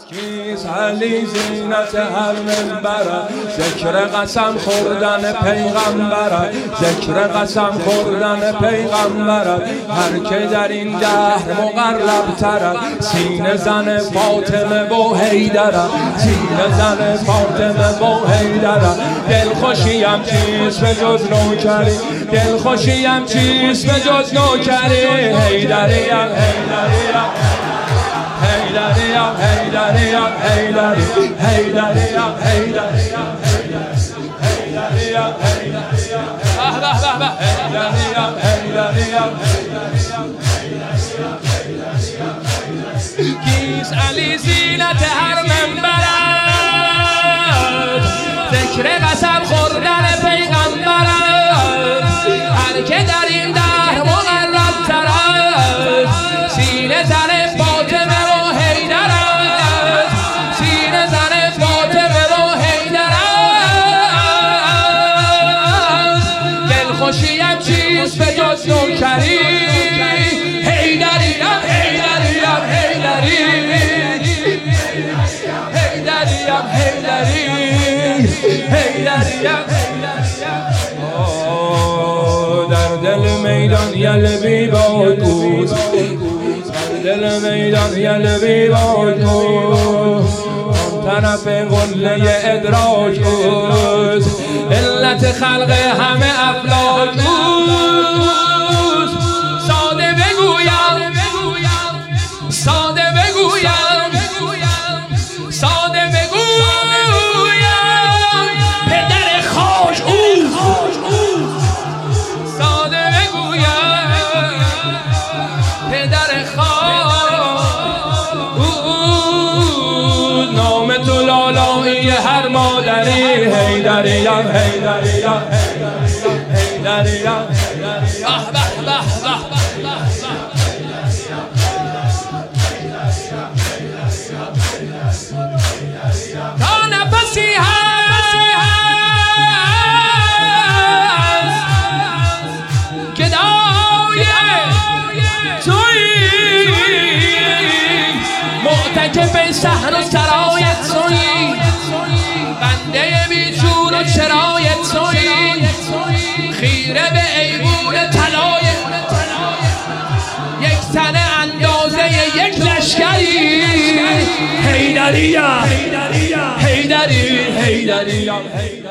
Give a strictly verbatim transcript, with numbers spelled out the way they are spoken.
کیست علی زینت هر منبره، ذکر قسم خوردن پیغمبره، ذکر قسم خوردن پیغمبره. هر که در این دهر مقرب تره، سینه زن فاطمه و حیدره، سینه زن فاطمه و حیدره. دلخوشیم چیست به جز نوکری، دلخوشیم چیست به جز نوکری. حیدریم حیدریم حیدریم حیدریم حیدریم حیدریم حیدریم حیدریم حیدریم. کیست علی زینت هر منبره، ذکر قسم خوردن پیغمبره. هر که در این دهر مقرب تر است، سینه زن فاطمه و حیدر است، سینه زن فاطمه و حیدر است. دلخوشیم چیست به جز نوکری. حیدریم حیدریم حیدریم حیدریم حیدریم حیدریم. در دل میدان یلبی باد بود، در دل میدان یلبی باد بود. آن طرف قله ادراک بود، علت خلق همه افلاک بود. ساده بگویم ساده بگویم ساده بگویم پدر خاک او. ساده بگویم پدر خاک او. نام تو لالایی هر مادری. حیدریم حیدریم حیدریم. تا نفسی هست که دایه تویی، معتکف صحن و سرایت تویی، بنده بیچون و چرایت تویی، خیره به ایوون طلای یک تن اندازه یک لشکری. حیدریم حیدری حیدریم.